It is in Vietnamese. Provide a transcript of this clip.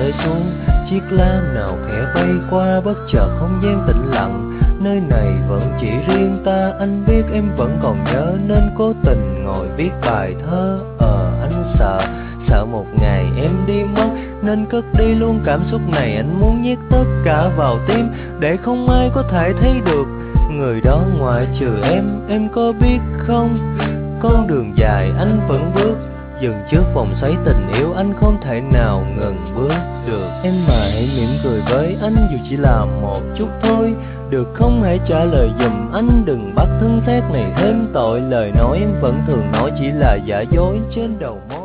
rơi xuống, chiếc lá nào khẽ bay qua bất chợt không gian tĩnh lặng. Nơi này vẫn chỉ riêng ta, anh biết em vẫn còn nhớ nên cố tình ngồi viết bài thơ. Anh sợ một ngày em đi mất nên cất đi luôn cảm xúc này. Anh muốn nhét tất cả vào tim để không ai có thể thấy được người đó ngoại trừ em có biết không? Con đường dài anh vẫn bước, dừng trước vòng xoáy tình yêu anh không thể nào ngừng bước được. Em mà hãy mỉm cười với anh dù chỉ là một chút thôi, được không? Hãy trả lời giùm anh, đừng bắt thân xác này thêm tội. Lời nói em vẫn thường nói chỉ là giả dối trên đầu môi.